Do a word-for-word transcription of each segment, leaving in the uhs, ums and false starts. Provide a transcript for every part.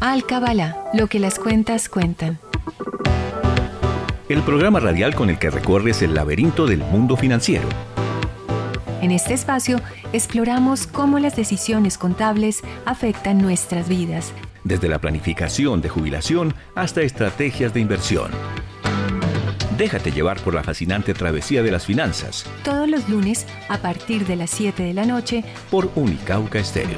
Alcabala, lo que las cuentas cuentan. El programa radial con el que recorres el laberinto del mundo financiero. En este espacio exploramos cómo las decisiones contables afectan nuestras vidas. Desde la planificación de jubilación hasta estrategias de inversión. Déjate llevar por la fascinante travesía de las finanzas. Todos los lunes a partir de las siete de la noche por Unicauca Estéreo.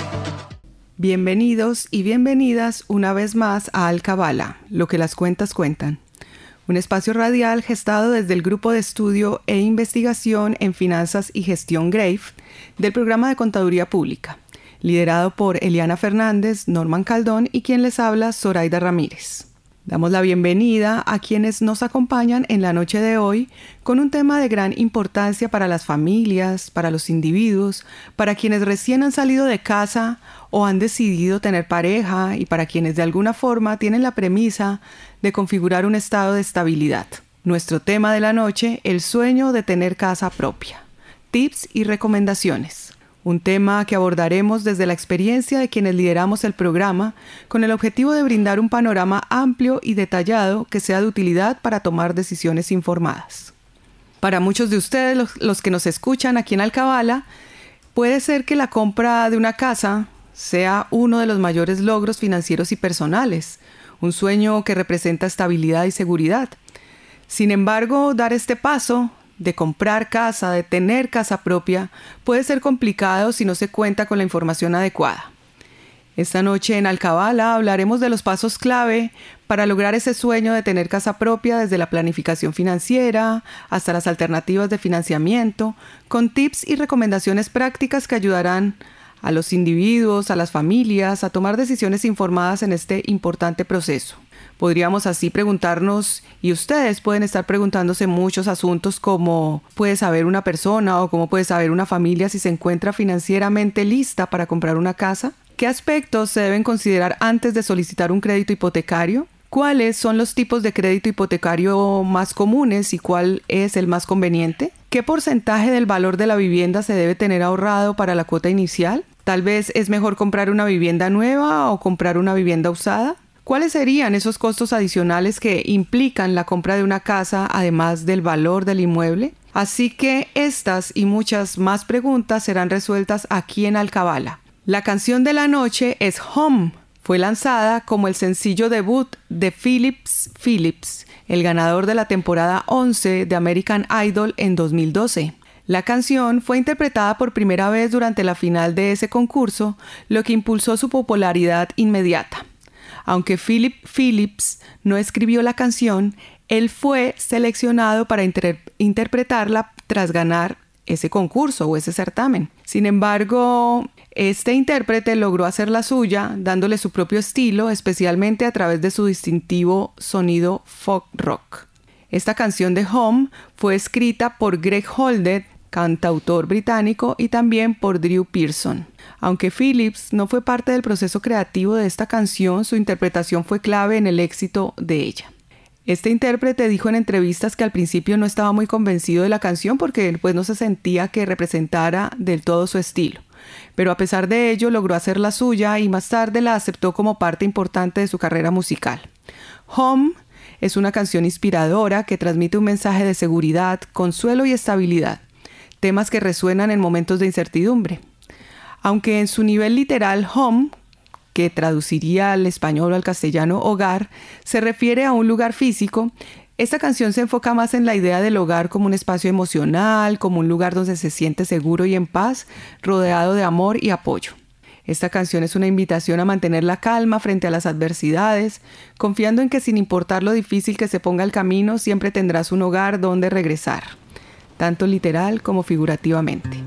Bienvenidos y bienvenidas una vez más a Alcabala, lo que las cuentas cuentan. Un espacio radial gestado desde el Grupo de Estudio e Investigación en Finanzas y Gestión Grave del Programa de Contaduría Pública, liderado por Eliana Fernández, Norman Caldón y quien les habla, Zoraida Ramírez. Damos la bienvenida a quienes nos acompañan en la noche de hoy con un tema de gran importancia para las familias, para los individuos, para quienes recién han salido de casa o han decidido tener pareja y para quienes de alguna forma tienen la premisa de configurar un estado de estabilidad. Nuestro tema de la noche, el sueño de tener casa propia. Tips y recomendaciones. Un tema que abordaremos desde la experiencia de quienes lideramos el programa con el objetivo de brindar un panorama amplio y detallado que sea de utilidad para tomar decisiones informadas. Para muchos de ustedes, los, los que nos escuchan aquí en Alcabala, puede ser que la compra de una casa sea uno de los mayores logros financieros y personales, un sueño que representa estabilidad y seguridad. Sin embargo, dar este paso de comprar casa, de tener casa propia, puede ser complicado si no se cuenta con la información adecuada. Esta noche en Alcabala hablaremos de los pasos clave para lograr ese sueño de tener casa propia, desde la planificación financiera hasta las alternativas de financiamiento, con tips y recomendaciones prácticas que ayudarán a los individuos, a las familias, a tomar decisiones informadas en este importante proceso. Podríamos así preguntarnos, y ustedes pueden estar preguntándose muchos asuntos como ¿puede saber una persona o cómo puede saber una familia si se encuentra financieramente lista para comprar una casa? ¿Qué aspectos se deben considerar antes de solicitar un crédito hipotecario? ¿Cuáles son los tipos de crédito hipotecario más comunes y cuál es el más conveniente? ¿Qué porcentaje del valor de la vivienda se debe tener ahorrado para la cuota inicial? Tal vez es mejor comprar una vivienda nueva o comprar una vivienda usada. ¿Cuáles serían esos costos adicionales que implican la compra de una casa, además del valor del inmueble? Así que estas y muchas más preguntas serán resueltas aquí en Alcabala. La canción de la noche es Home. Fue lanzada como el sencillo debut de Phillips Phillips, el ganador de la temporada once de American Idol en dos mil doce. La canción fue interpretada por primera vez durante la final de ese concurso, lo que impulsó su popularidad inmediata. Aunque Philip Phillips no escribió la canción, él fue seleccionado para inter- interpretarla tras ganar ese concurso o ese certamen. Sin embargo, este intérprete logró hacer la suya, dándole su propio estilo, especialmente a través de su distintivo sonido folk rock. Esta canción de Home fue escrita por Greg Holden, cantautor británico, y también por Drew Pearson. Aunque Phillips no fue parte del proceso creativo de esta canción, su interpretación fue clave en el éxito de ella. Este intérprete dijo en entrevistas que al principio no estaba muy convencido de la canción porque pues, no se sentía que representara del todo su estilo. Pero a pesar de ello logró hacer la suya y más tarde la aceptó como parte importante de su carrera musical. Home es una canción inspiradora que transmite un mensaje de seguridad, consuelo y estabilidad, temas que resuenan en momentos de incertidumbre. Aunque en su nivel literal, home, que traduciría al español o al castellano hogar, se refiere a un lugar físico, esta canción se enfoca más en la idea del hogar como un espacio emocional, como un lugar donde se siente seguro y en paz, rodeado de amor y apoyo. Esta canción es una invitación a mantener la calma frente a las adversidades, confiando en que sin importar lo difícil que se ponga el camino, siempre tendrás un hogar donde regresar, tanto literal como figurativamente.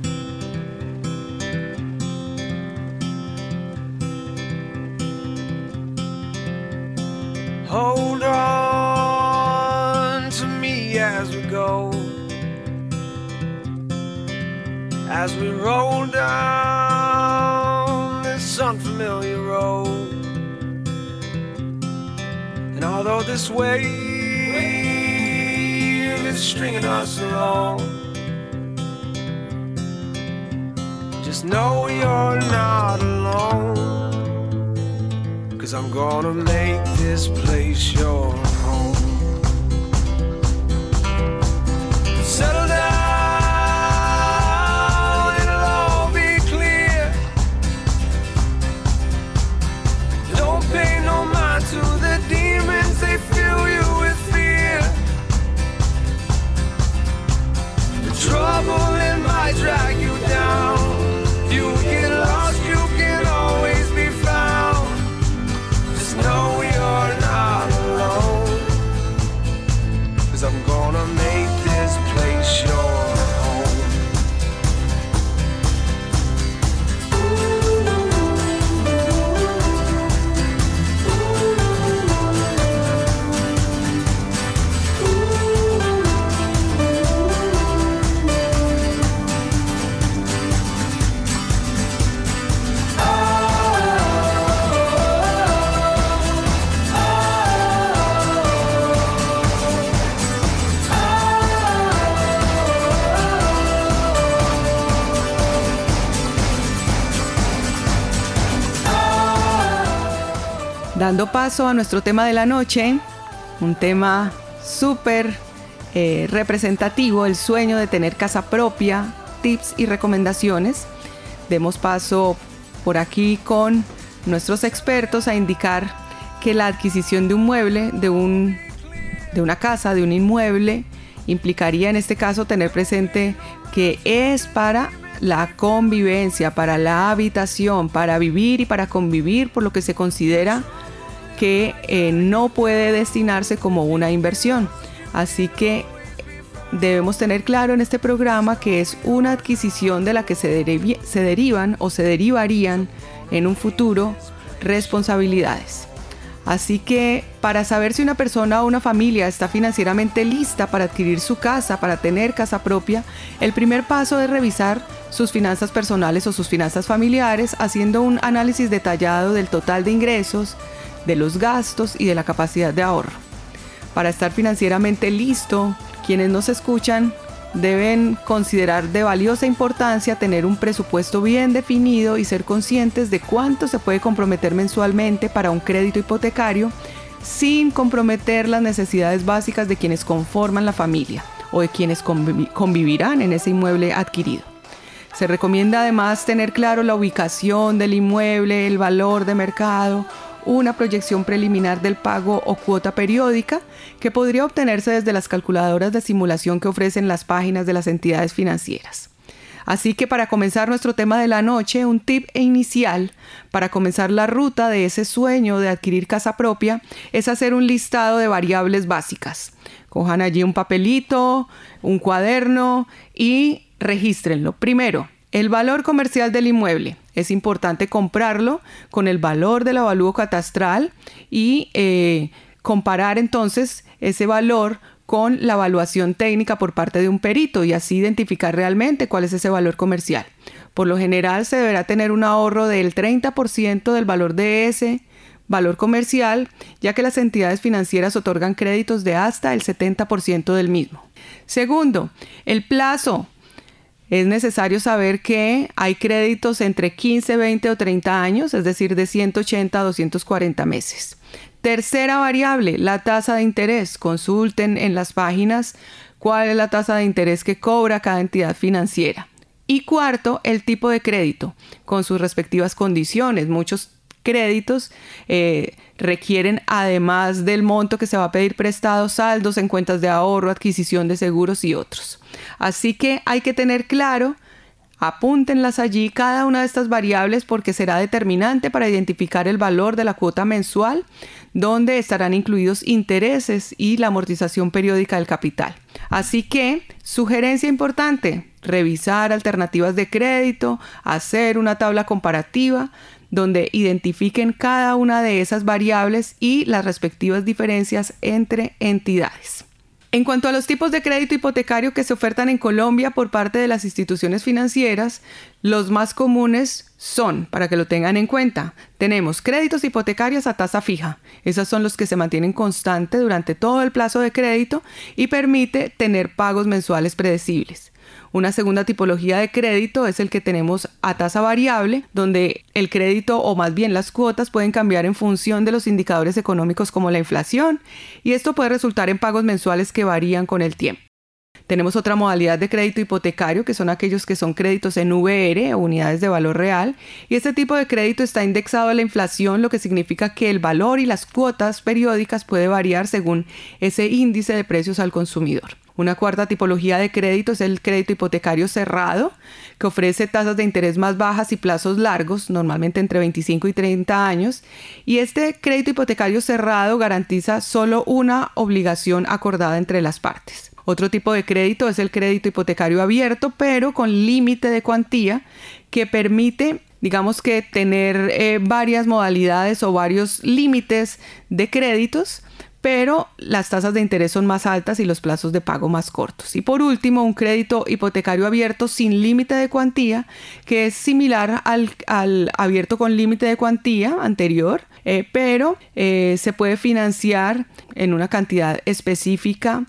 Hold on to me as we go, as we roll down this unfamiliar road. And although this wave is stringing us along, just know you're not alone. 'cause I'm gonna make this place your home. Settle down, it'll all be clear. Don't pay no mind to the demons, they fill you with fear. The trouble it might drag you down. You get lost, you can always be found. Just know you're not alone, 'cause I'm gonna make this place your home. Dando paso a nuestro tema de la noche, un tema súper eh, representativo, el sueño de tener casa propia, tips y recomendaciones. Demos paso por aquí con nuestros expertos a indicar que la adquisición de un mueble, de, un, de una casa, de un inmueble, implicaría en este caso tener presente que es para la convivencia, para la habitación, para vivir y para convivir, por lo que se considera que eh, no puede destinarse como una inversión. Así que debemos tener claro en este programa que es una adquisición de la que se, deriv- se derivan o se derivarían en un futuro responsabilidades. Así que para saber si una persona o una familia está financieramente lista para adquirir su casa, para tener casa propia, el primer paso es revisar sus finanzas personales o sus finanzas familiares, haciendo un análisis detallado del total de ingresos, de los gastos y de la capacidad de ahorro. Para estar financieramente listo, quienes nos escuchan deben considerar de valiosa importancia tener un presupuesto bien definido y ser conscientes de cuánto se puede comprometer mensualmente para un crédito hipotecario sin comprometer las necesidades básicas de quienes conforman la familia o de quienes conviv- convivirán en ese inmueble adquirido. Se recomienda además tener claro la ubicación del inmueble, el valor de mercado, una proyección preliminar del pago o cuota periódica que podría obtenerse desde las calculadoras de simulación que ofrecen las páginas de las entidades financieras. Así que para comenzar nuestro tema de la noche, un tip inicial para comenzar la ruta de ese sueño de adquirir casa propia es hacer un listado de variables básicas. Cojan allí un papelito, un cuaderno y regístrenlo. Primero, el valor comercial del inmueble. Es importante comprarlo con el valor del avalúo catastral y eh, comparar entonces ese valor con la evaluación técnica por parte de un perito y así identificar realmente cuál es ese valor comercial. Por lo general se deberá tener un ahorro del treinta por ciento del valor de ese valor comercial, ya que las entidades financieras otorgan créditos de hasta el setenta por ciento del mismo. Segundo, el plazo. Es necesario saber que hay créditos entre quince, veinte o treinta años, es decir, de ciento ochenta a doscientos cuarenta meses. Tercera variable, la tasa de interés. Consulten en las páginas cuál es la tasa de interés que cobra cada entidad financiera. Y cuarto, el tipo de crédito, con sus respectivas condiciones. Muchos créditos eh, requieren, además del monto que se va a pedir prestado, saldos en cuentas de ahorro, adquisición de seguros y otros. Así que hay que tener claro, apúntenlas allí cada una de estas variables porque será determinante para identificar el valor de la cuota mensual, donde estarán incluidos intereses y la amortización periódica del capital. Así que, sugerencia importante, revisar alternativas de crédito, hacer una tabla comparativa, donde identifiquen cada una de esas variables y las respectivas diferencias entre entidades. En cuanto a los tipos de crédito hipotecario que se ofertan en Colombia por parte de las instituciones financieras, los más comunes son, para que lo tengan en cuenta, tenemos créditos hipotecarios a tasa fija. Esos son los que se mantienen constante durante todo el plazo de crédito y permite tener pagos mensuales predecibles. Una segunda tipología de crédito es el que tenemos a tasa variable, donde el crédito o más bien las cuotas pueden cambiar en función de los indicadores económicos como la inflación, y esto puede resultar en pagos mensuales que varían con el tiempo. Tenemos otra modalidad de crédito hipotecario, que son aquellos que son créditos en V R o unidades de valor real, y este tipo de crédito está indexado a la inflación, lo que significa que el valor y las cuotas periódicas puede variar según ese índice de precios al consumidor. Una cuarta tipología de crédito es el crédito hipotecario cerrado, que ofrece tasas de interés más bajas y plazos largos, normalmente entre veinticinco y treinta años, y este crédito hipotecario cerrado garantiza solo una obligación acordada entre las partes. Otro tipo de crédito es el crédito hipotecario abierto, pero con límite de cuantía, que permite, digamos que tener eh, varias modalidades o varios límites de créditos, pero las tasas de interés son más altas y los plazos de pago más cortos. Y por último, un crédito hipotecario abierto sin límite de cuantía, que es similar al, al abierto con límite de cuantía anterior, eh, pero eh, se puede financiar en una cantidad específica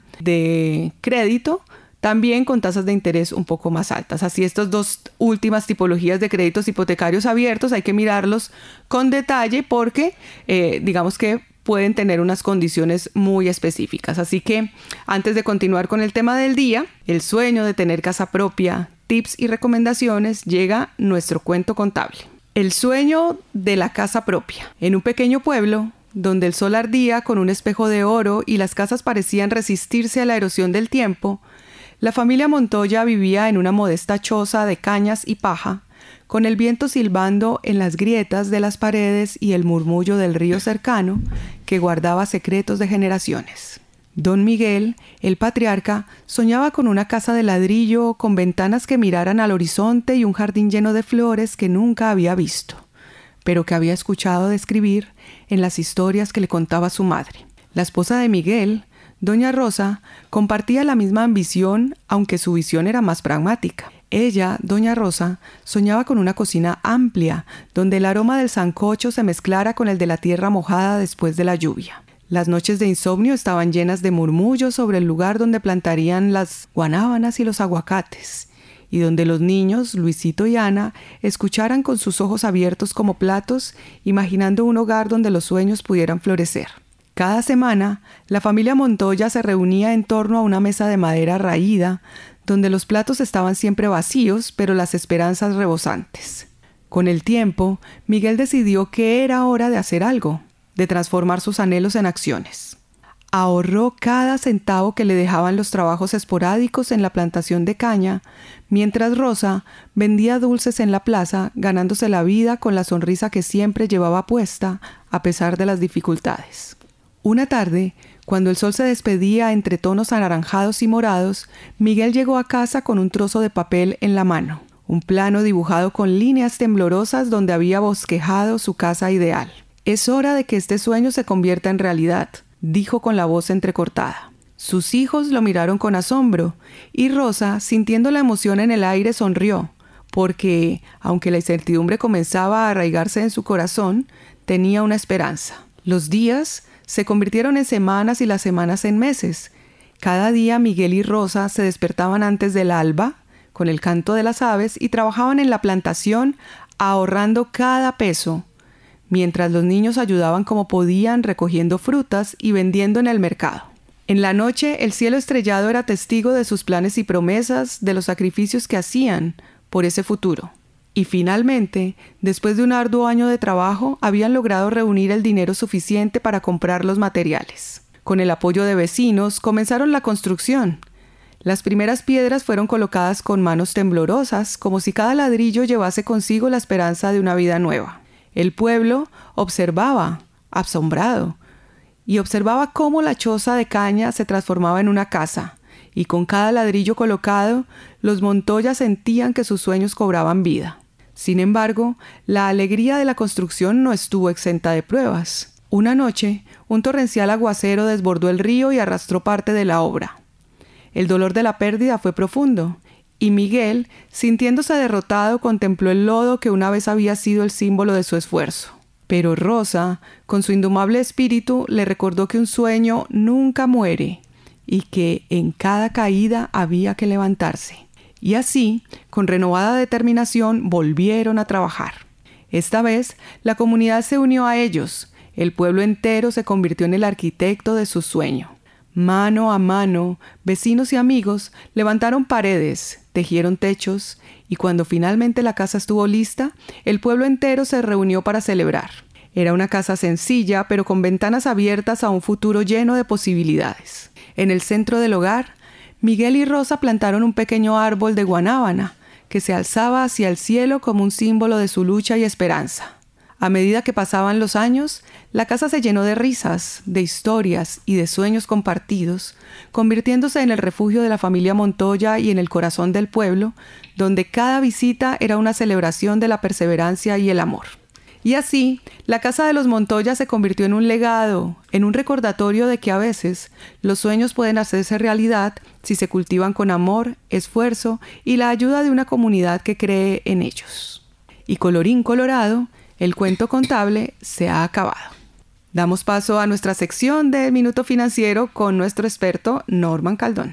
de crédito, también con tasas de interés un poco más altas. Así, estas dos últimas tipologías de créditos hipotecarios abiertos hay que mirarlos con detalle porque eh, digamos que pueden tener unas condiciones muy específicas. Así que antes de continuar con el tema del día, el sueño de tener casa propia, tips y recomendaciones, llega nuestro cuento contable. El sueño de la casa propia. En un pequeño pueblo, donde el sol ardía con un espejo de oro y las casas parecían resistirse a la erosión del tiempo, la familia Montoya vivía en una modesta choza de cañas y paja, con el viento silbando en las grietas de las paredes y el murmullo del río cercano que guardaba secretos de generaciones. Don Miguel, el patriarca, soñaba con una casa de ladrillo con ventanas que miraran al horizonte y un jardín lleno de flores que nunca había visto, pero que había escuchado describir en las historias que le contaba su madre. La esposa de Miguel, doña Rosa, compartía la misma ambición, aunque su visión era más pragmática. Ella, doña Rosa, soñaba con una cocina amplia, donde el aroma del sancocho se mezclara con el de la tierra mojada después de la lluvia. Las noches de insomnio estaban llenas de murmullos sobre el lugar donde plantarían las guanábanas y los aguacates, y donde los niños, Luisito y Ana, escucharan con sus ojos abiertos como platos, imaginando un hogar donde los sueños pudieran florecer. Cada semana, la familia Montoya se reunía en torno a una mesa de madera raída, donde los platos estaban siempre vacíos, pero las esperanzas rebosantes. Con el tiempo, Miguel decidió que era hora de hacer algo, de transformar sus anhelos en acciones. Ahorró cada centavo que le dejaban los trabajos esporádicos en la plantación de caña, mientras Rosa vendía dulces en la plaza, ganándose la vida con la sonrisa que siempre llevaba puesta, a pesar de las dificultades. Una tarde, cuando el sol se despedía entre tonos anaranjados y morados, Miguel llegó a casa con un trozo de papel en la mano, un plano dibujado con líneas temblorosas donde había bosquejado su casa ideal. «Es hora de que este sueño se convierta en realidad», dijo con la voz entrecortada. Sus hijos lo miraron con asombro, y Rosa, sintiendo la emoción en el aire, sonrió, porque, aunque la incertidumbre comenzaba a arraigarse en su corazón, tenía una esperanza. Los días se convirtieron en semanas y las semanas en meses. Cada día Miguel y Rosa se despertaban antes del alba, con el canto de las aves, y trabajaban en la plantación, ahorrando cada peso, mientras los niños ayudaban como podían recogiendo frutas y vendiendo en el mercado. En la noche, el cielo estrellado era testigo de sus planes y promesas, de los sacrificios que hacían por ese futuro. Y finalmente, después de un arduo año de trabajo, habían logrado reunir el dinero suficiente para comprar los materiales. Con el apoyo de vecinos, comenzaron la construcción. Las primeras piedras fueron colocadas con manos temblorosas, como si cada ladrillo llevase consigo la esperanza de una vida nueva. El pueblo observaba, asombrado, y observaba cómo la choza de caña se transformaba en una casa, y con cada ladrillo colocado, los Montoya sentían que sus sueños cobraban vida. Sin embargo, la alegría de la construcción no estuvo exenta de pruebas. Una noche, un torrencial aguacero desbordó el río y arrastró parte de la obra. El dolor de la pérdida fue profundo, y Miguel, sintiéndose derrotado, contempló el lodo que una vez había sido el símbolo de su esfuerzo. Pero Rosa, con su indomable espíritu, le recordó que un sueño nunca muere y que en cada caída había que levantarse. Y así, con renovada determinación, volvieron a trabajar. Esta vez, la comunidad se unió a ellos. El pueblo entero se convirtió en el arquitecto de su sueño. Mano a mano, vecinos y amigos levantaron paredes, tejieron techos, y cuando finalmente la casa estuvo lista, el pueblo entero se reunió para celebrar. Era una casa sencilla, pero con ventanas abiertas a un futuro lleno de posibilidades. En el centro del hogar, Miguel y Rosa plantaron un pequeño árbol de guanábana que se alzaba hacia el cielo como un símbolo de su lucha y esperanza. A medida que pasaban los años, la casa se llenó de risas, de historias y de sueños compartidos, convirtiéndose en el refugio de la familia Montoya y en el corazón del pueblo, donde cada visita era una celebración de la perseverancia y el amor. Y así, la casa de los Montoya se convirtió en un legado, en un recordatorio de que a veces los sueños pueden hacerse realidad si se cultivan con amor, esfuerzo y la ayuda de una comunidad que cree en ellos. Y colorín colorado, el cuento contable se ha acabado. Damos paso a nuestra sección de Minuto Financiero con nuestro experto Norman Caldón.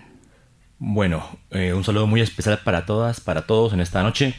Bueno, eh, un saludo muy especial para todas, para todos en esta noche.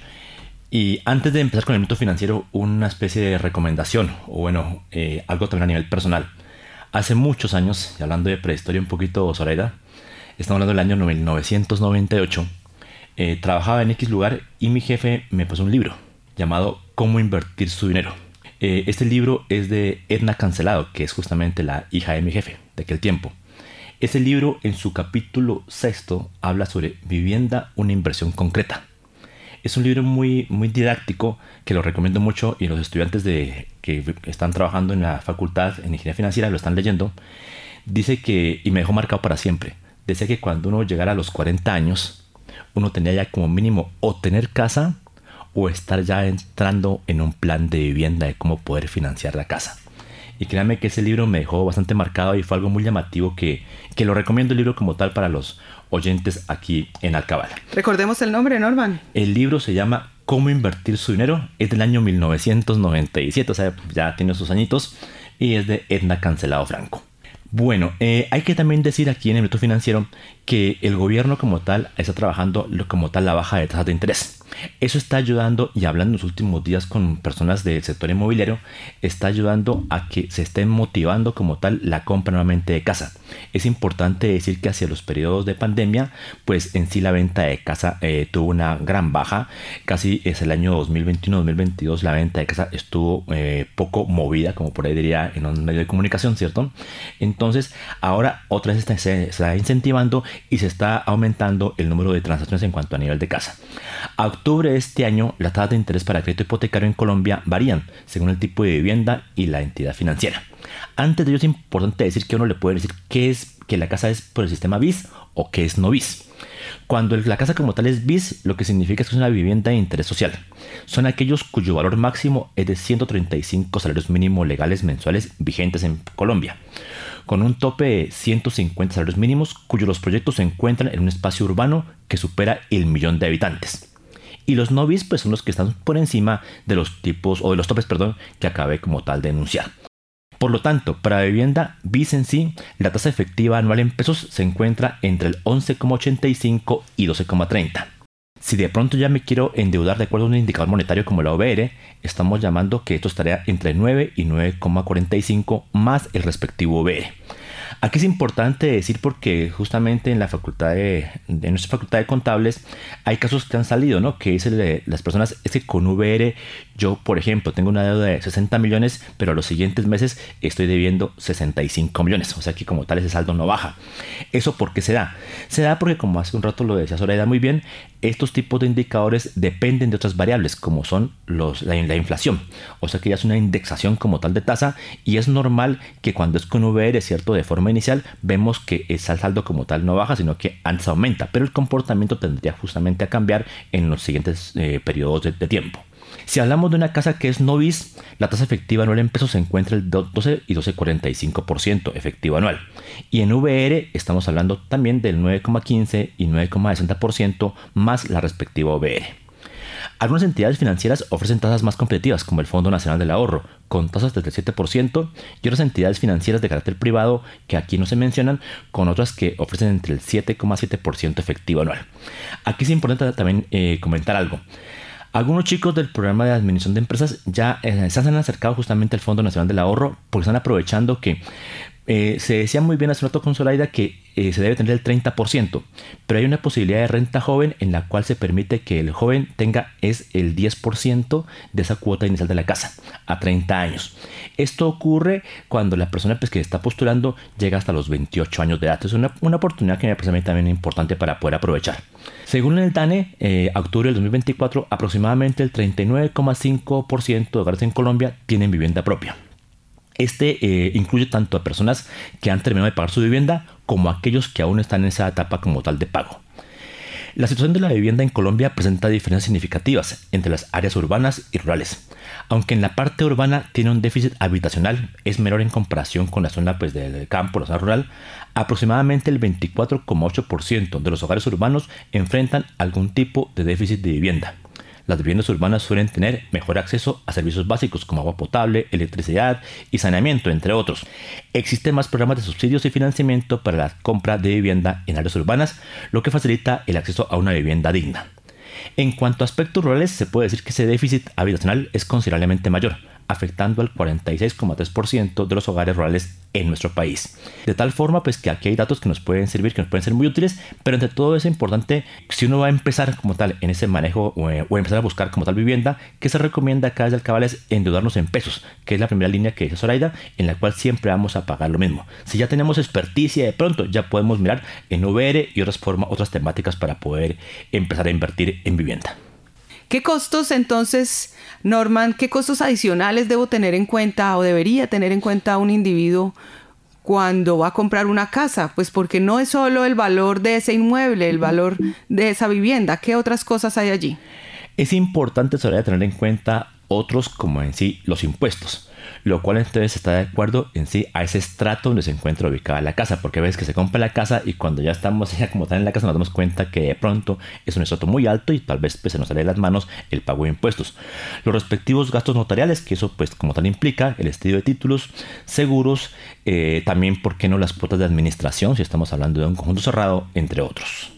Y antes de empezar con el Minuto Financiero, una especie de recomendación, o bueno, eh, algo también a nivel personal. Hace muchos años, y hablando de prehistoria un poquito, Zoraida, estamos hablando del año mil novecientos noventa y ocho, eh, trabajaba en X lugar y mi jefe me pasó un libro llamado Cómo invertir su dinero. Eh, este libro es de Edna Cancelado, que es justamente la hija de mi jefe de aquel tiempo. Este libro, en su capítulo sexto, habla sobre vivienda, una inversión concreta. Es un libro muy, muy didáctico que lo recomiendo mucho, y los estudiantes de, que están trabajando en la facultad en Ingeniería Financiera lo están leyendo. Dice que, y me dejó marcado para siempre, decía que cuando uno llegara a los cuarenta años, uno tenía ya como mínimo o tener casa o estar ya entrando en un plan de vivienda de cómo poder financiar la casa. Y créanme que ese libro me dejó bastante marcado y fue algo muy llamativo que, que lo recomiendo el libro como tal para los oyentes aquí en Alcabala. Recordemos el nombre, Norman. El libro se llama Cómo invertir su dinero, es del año mil novecientos noventa y siete, o sea, ya tiene sus añitos, y es de Edna Cancelado Franco. Bueno, eh, hay que también decir aquí en el Minuto Financiero que el gobierno como tal está trabajando como tal la baja de tasas de interés. Eso está ayudando, y hablando en los últimos días con personas del sector inmobiliario, está ayudando a que se esté motivando como tal la compra nuevamente de casa. Es importante decir que hacia los periodos de pandemia, pues en sí la venta de casa eh, tuvo una gran baja. Casi es el año dos mil veintiuno dos mil veintidós la venta de casa estuvo eh, poco movida, como por ahí diría en un medio de comunicación, ¿cierto? Entonces ahora otra vez se, se está incentivando y se está aumentando el número de transacciones en cuanto a nivel de casa. A octubre de este año, las tasas de interés para crédito hipotecario en Colombia varían según el tipo de vivienda y la entidad financiera. Antes de ello es importante decir que uno le puede decir que es que la casa es por el sistema B I S o que es no B I S. Cuando la casa como tal es B I S, lo que significa es que es una vivienda de interés social. Son aquellos cuyo valor máximo es de ciento treinta y cinco salarios mínimos legales mensuales vigentes en Colombia, con un tope de ciento cincuenta salarios mínimos, cuyos los proyectos se encuentran en un espacio urbano que supera el millón de habitantes. Y los no B I S pues son los que están por encima de los tipos o de los topes, perdón, que acabé como tal de enunciar. Por lo tanto, para vivienda B I S en sí, la tasa efectiva anual en pesos se encuentra entre el once coma ochenta y cinco y doce coma treinta. Si de pronto ya me quiero endeudar de acuerdo a un indicador monetario como la O V R, estamos llamando que esto estaría entre nueve y nueve coma cuarenta y cinco más el respectivo O V R. Aquí es importante decir porque justamente en la facultad de, de nuestra facultad de contables hay casos que han salido, ¿no? Que es el de las personas, es que con V R yo, por ejemplo, tengo una deuda de sesenta millones, pero a los siguientes meses estoy debiendo sesenta y cinco millones. O sea que como tal ese saldo no baja. ¿Eso por qué se da? Se da porque, como hace un rato lo decía Zoraida muy bien, estos tipos de indicadores dependen de otras variables como son los, la, la inflación. O sea que ya es una indexación como tal de tasa, y es normal que cuando es con V R, ¿cierto? De forma inicial vemos que el saldo como tal no baja, sino que antes aumenta, pero el comportamiento tendría justamente a cambiar en los siguientes eh, periodos de, de tiempo. Si hablamos de una casa que es no B I S, la tasa efectiva anual en pesos se encuentra el doce y doce coma cuarenta y cinco por ciento efectivo anual. Y en V R estamos hablando también del nueve coma quince y nueve coma sesenta por ciento más la respectiva O V R. Algunas entidades financieras ofrecen tasas más competitivas, como el Fondo Nacional del Ahorro, con tasas desde el siete por ciento, y otras entidades financieras de carácter privado, que aquí no se mencionan, con otras que ofrecen entre el siete coma siete por ciento efectivo anual. Aquí es importante también eh, comentar algo. Algunos chicos del programa de administración de empresas ya eh, se han acercado justamente al Fondo Nacional del Ahorro porque están aprovechando que eh, se decía muy bien hace rato con Zoraida que eh, se debe tener el treinta por ciento, pero hay una posibilidad de renta joven en la cual se permite que el joven tenga es el diez por ciento de esa cuota inicial de la casa a treinta años. Esto ocurre cuando la persona pues, que está postulando llega hasta los veintiocho años de edad. Es una, una oportunidad que me parece también importante para poder aprovechar. Según el DANE, eh, a octubre del dos mil veinticuatro, aproximadamente el treinta y nueve coma cinco por ciento de hogares en Colombia tienen vivienda propia. Este eh, incluye tanto a personas que han terminado de pagar su vivienda como a aquellos que aún están en esa etapa como tal de pago. La situación de la vivienda en Colombia presenta diferencias significativas entre las áreas urbanas y rurales. Aunque en la parte urbana tiene un déficit habitacional, es menor en comparación con la zona pues, del campo, la zona rural. Aproximadamente el veinticuatro coma ocho por ciento de los hogares urbanos enfrentan algún tipo de déficit de vivienda. Las viviendas urbanas suelen tener mejor acceso a servicios básicos como agua potable, electricidad y saneamiento, entre otros. Existen más programas de subsidios y financiamiento para la compra de vivienda en áreas urbanas, lo que facilita el acceso a una vivienda digna. En cuanto a aspectos rurales, se puede decir que ese déficit habitacional es considerablemente mayor, afectando al cuarenta y seis coma tres por ciento de los hogares rurales en nuestro país. De tal forma pues que aquí hay datos que nos pueden servir, que nos pueden ser muy útiles, pero entre todo es importante, si uno va a empezar como tal en ese manejo o, eh, o empezar a buscar como tal vivienda, que se recomienda acá desde Alcabala es endeudarnos en pesos, que es la primera línea que dice Zoraida, en la cual siempre vamos a pagar lo mismo. Si ya tenemos experticia de pronto, ya podemos mirar en V R y otras formas, otras temáticas para poder empezar a invertir en vivienda. ¿Qué costos entonces, Norman, qué costos adicionales debo tener en cuenta o debería tener en cuenta un individuo cuando va a comprar una casa? Pues porque no es solo el valor de ese inmueble, el valor de esa vivienda. ¿Qué otras cosas hay allí? Es importante sobre tener en cuenta otros como en sí los impuestos, lo cual entonces está de acuerdo en sí a ese estrato donde se encuentra ubicada la casa, porque ves que se compra la casa y cuando ya estamos ya como tal en la casa nos damos cuenta que de pronto es un estrato muy alto y tal vez pues, se nos sale de las manos el pago de impuestos. Los respectivos gastos notariales, que eso pues como tal implica el estudio de títulos, seguros, eh, también por qué no las cuotas de administración si estamos hablando de un conjunto cerrado, entre otros.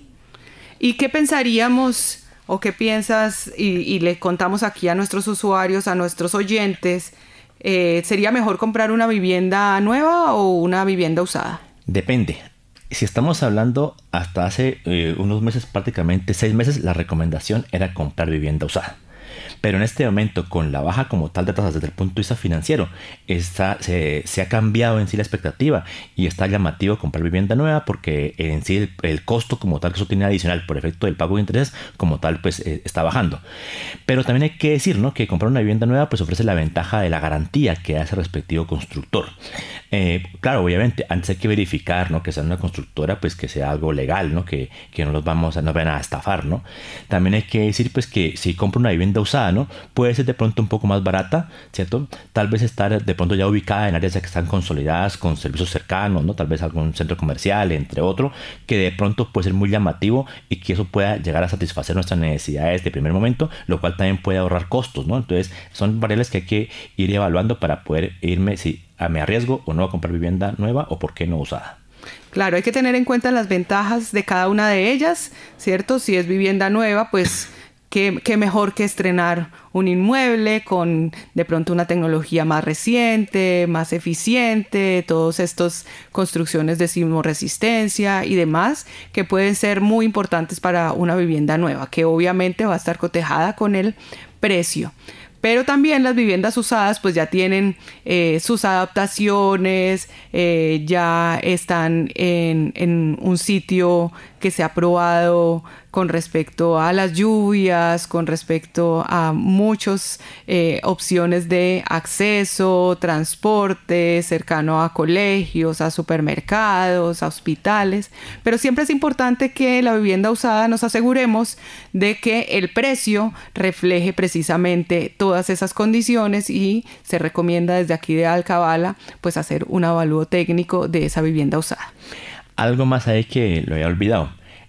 ¿Y qué pensaríamos o qué piensas y, y le contamos aquí a nuestros usuarios, a nuestros oyentes? Eh, ¿Sería mejor comprar una vivienda nueva o una vivienda usada? Depende. Si estamos hablando hasta hace eh, unos meses, prácticamente seis meses, la recomendación era comprar vivienda usada. Pero en este momento, con la baja como tal de tasas desde el punto de vista financiero, está, se, se ha cambiado en sí la expectativa y está llamativo comprar vivienda nueva porque en sí el, el costo como tal que eso tiene adicional por efecto del pago de intereses como tal pues eh, está bajando. Pero también hay que decir, ¿no?, que comprar una vivienda nueva pues ofrece la ventaja de la garantía que hace el respectivo constructor. Eh, claro, obviamente antes hay que verificar, ¿no?, que sea una constructora pues que sea algo legal, ¿no?, que, que no nos vamos a, no vayan a estafar, ¿no? También hay que decir pues que si compro una vivienda usada, ¿no?, puede ser de pronto un poco más barata, ¿cierto? Tal vez estar de pronto ya ubicada en áreas que están consolidadas con servicios cercanos, ¿no? Tal vez algún centro comercial, entre otros, que de pronto puede ser muy llamativo y que eso pueda llegar a satisfacer nuestras necesidades de primer momento, lo cual también puede ahorrar costos, ¿no? Entonces son variables que hay que ir evaluando para poder irme si me arriesgo o no a comprar vivienda nueva o por qué no usada. Claro, hay que tener en cuenta las ventajas de cada una de ellas, ¿cierto? Si es vivienda nueva, pues Qué, qué mejor que estrenar un inmueble con de pronto una tecnología más reciente, más eficiente, todas estas construcciones de sismoresistencia y demás que pueden ser muy importantes para una vivienda nueva, que obviamente va a estar cotejada con el precio. Pero también las viviendas usadas pues ya tienen eh, sus adaptaciones, eh, ya están en, en un sitio que se ha probado con respecto a las lluvias, con respecto a muchas eh, opciones de acceso, transporte, cercano a colegios, a supermercados, a hospitales. Pero siempre es importante que la vivienda usada nos aseguremos de que el precio refleje precisamente todas esas condiciones y se recomienda desde aquí de Alcabala pues hacer un avalúo técnico de esa vivienda usada. Algo más ahí que lo había olvidado.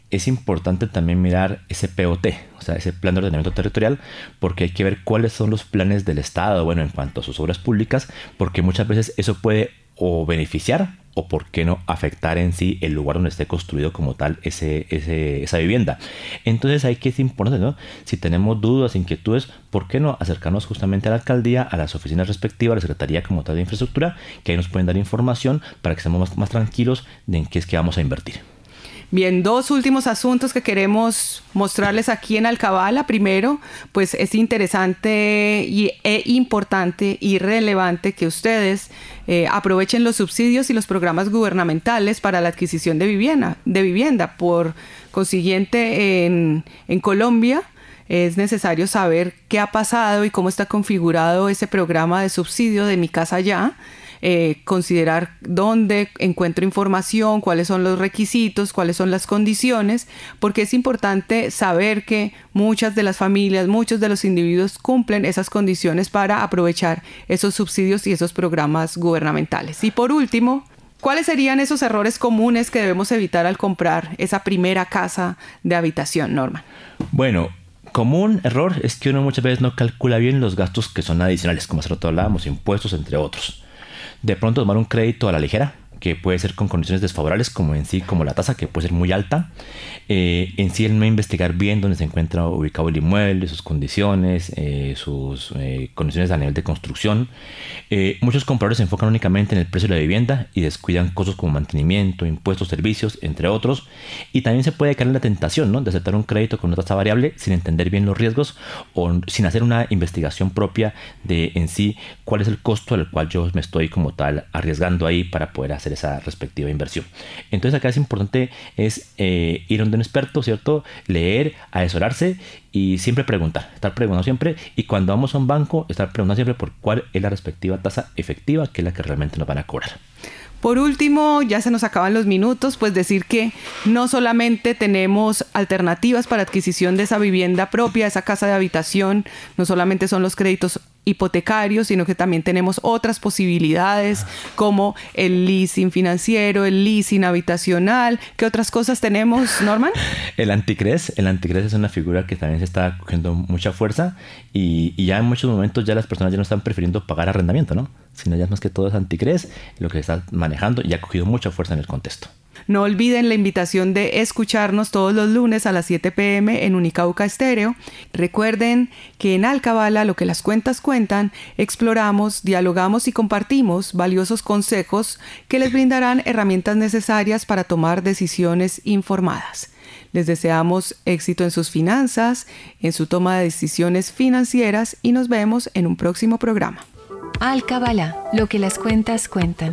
es importante también mirar ese P O T, o sea, ese Plan de Ordenamiento Territorial, porque hay que ver cuáles son los planes del Estado, bueno, en cuanto a sus obras públicas, porque muchas veces eso puede o beneficiar o por qué no afectar en sí el lugar donde esté construido como tal ese, ese, esa vivienda. Entonces ahí que es importante, ¿no? Si tenemos dudas, inquietudes, ¿por qué no acercarnos justamente a la alcaldía, a las oficinas respectivas, a la Secretaría como tal de Infraestructura, que ahí nos pueden dar información para que estemos más, más tranquilos de en qué es que vamos a invertir? Bien, dos últimos asuntos que queremos mostrarles aquí en Alcabala. Primero, pues es interesante y, e importante y relevante que ustedes eh, aprovechen los subsidios y los programas gubernamentales para la adquisición de vivienda. De vivienda. Por consiguiente, en, en Colombia es necesario saber qué ha pasado y cómo está configurado ese programa de subsidio de Mi Casa Ya. Eh, considerar dónde encuentro información, cuáles son los requisitos, cuáles son las condiciones, porque es importante saber que muchas de las familias, muchos de los individuos cumplen esas condiciones para aprovechar esos subsidios y esos programas gubernamentales. Y por último, ¿cuáles serían esos errores comunes que debemos evitar al comprar esa primera casa de habitación, Norman? Bueno, común error es que uno muchas veces no calcula bien los gastos que son adicionales, como hace rato hablábamos, impuestos, entre otros. De pronto tomar un crédito a la ligera, que puede ser con condiciones desfavorables, como en sí, como la tasa, que puede ser muy alta. Eh, en sí, el no investigar bien dónde se encuentra ubicado el inmueble, sus condiciones, eh, sus eh, condiciones a nivel de construcción. Eh, muchos compradores se enfocan únicamente en el precio de la vivienda y descuidan costos como mantenimiento, impuestos, servicios, entre otros. Y también se puede caer en la tentación, ¿no?, de aceptar un crédito con una tasa variable sin entender bien los riesgos o sin hacer una investigación propia de en sí cuál es el costo al cual yo me estoy como tal arriesgando ahí para poder hacer esa respectiva inversión. Entonces acá es importante es eh, ir donde un experto, ¿cierto? Leer, asesorarse y siempre preguntar, estar preguntando siempre, y cuando vamos a un banco, estar preguntando siempre por cuál es la respectiva tasa efectiva, que es la que realmente nos van a cobrar. Por último, ya se nos acaban los minutos, pues decir que no solamente tenemos alternativas para adquisición de esa vivienda propia, esa casa de habitación, no solamente son los créditos hipotecarios, sino que también tenemos otras posibilidades como el leasing financiero, el leasing habitacional. ¿Qué otras cosas tenemos, Norman? El Anticres, el Anticres es una figura que también se está cogiendo mucha fuerza y, y ya en muchos momentos ya las personas ya no están prefiriendo pagar arrendamiento, ¿no? Sino ya más que todo es Anticres lo que se está manejando y ha cogido mucha fuerza en el contexto. No olviden la invitación de escucharnos todos los lunes a las siete pe eme en Unicauca Estéreo. Recuerden que en Alcabala, lo que las cuentas cuentan, exploramos, dialogamos y compartimos valiosos consejos que les brindarán herramientas necesarias para tomar decisiones informadas. Les deseamos éxito en sus finanzas, en su toma de decisiones financieras y nos vemos en un próximo programa. Alcabala, lo que las cuentas cuentan.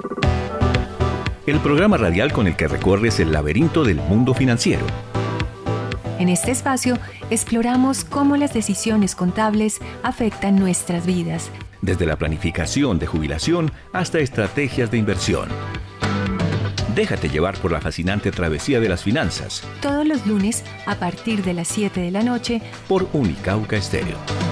El programa radial con el que recorres el laberinto del mundo financiero. En este espacio exploramos cómo las decisiones contables afectan nuestras vidas. Desde la planificación de jubilación hasta estrategias de inversión. Déjate llevar por la fascinante travesía de las finanzas. Todos los lunes a partir de las siete de la noche por Unicauca Estéreo.